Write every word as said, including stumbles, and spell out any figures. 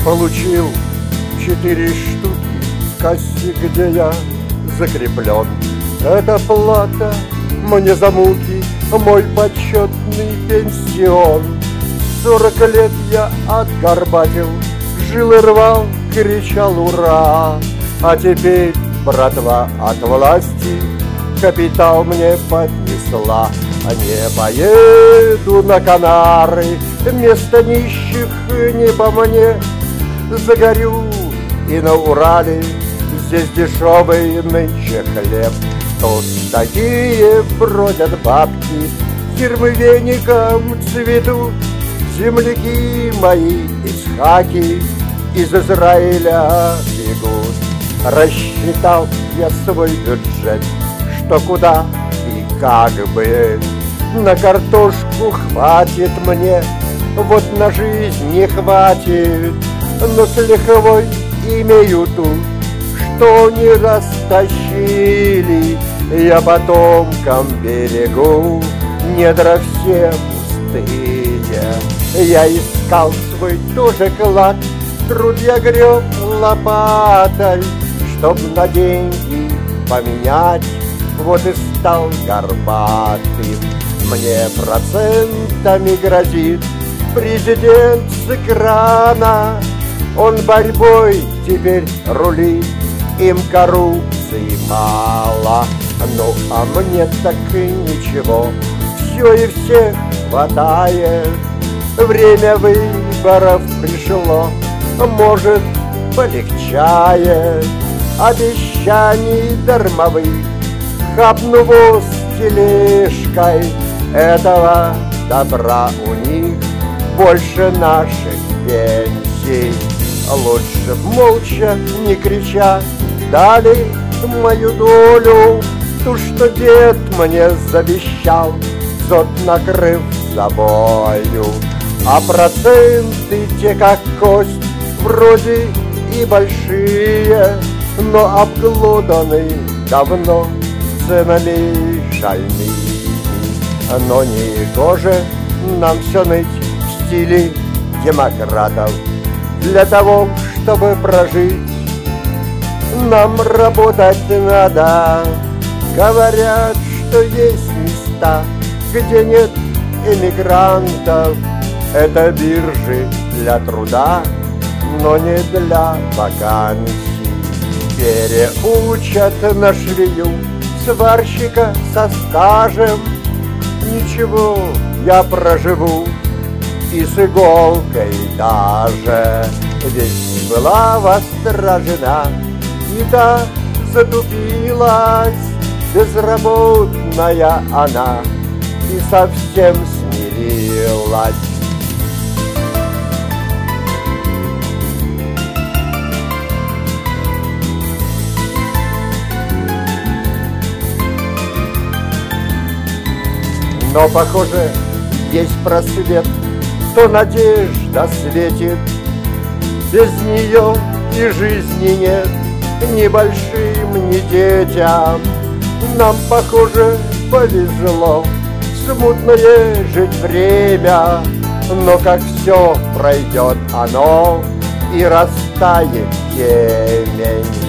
Получил четыре штуки в кассе, где я закреплен. Это плата мне за муки, мой почетный пенсион. Сорок лет я отгорбатил, жил и рвал, кричал ура. А теперь братва от власти капитал мне поднесла. Не поеду на Канары, место нищих не по мне. Загорю и на Урале, здесь дешевый нынче хлеб. Тут такие бродят бабки, фирмы веником цветут. Земляки мои из Хаки, из Израиля бегут. Рассчитал я свой бюджет, что куда и как бы. На картошку хватит мне, вот на жизнь не хватит. Но с лихвой имею тут, что не растащили. Я потомкам берегу, недра все пустые. Я искал свой тоже клад, труд я греб лопатой, чтоб на деньги поменять, вот и стал горбатым. Мне процентами грозит президент с экрана. Он борьбой теперь рулит, им коррупции мало. Ну а мне так и ничего, все и всех хватает. Время выборов пришло, может, полегчает. Обещаний дармовых хапну воз тележкой. Этого добра у них больше наших пенсий. Лучше б молча, не крича, дали мою долю, ту, что дед мне завещал, зод накрыв собою. А проценты те, как кость, вроде и большие, но обглоданы давно ценами шальными. Но не гоже нам все ныть в стиле демократов. Для того, чтобы прожить, нам работать надо. Говорят, что есть места, где нет эмигрантов. Это биржи для труда, но не для вакансий. Переучат на швею сварщика со стажем. Ничего, я проживу и с иголкой даже. Ведь была востра жена, и та затупилась. Безработная она и совсем смирилась. Но, похоже, есть просвет, то надежда светит. Без нее и жизни нет ни большим, ни детям. Нам, похоже, повезло смутное жить время. Но как все пройдет оно и растает темень,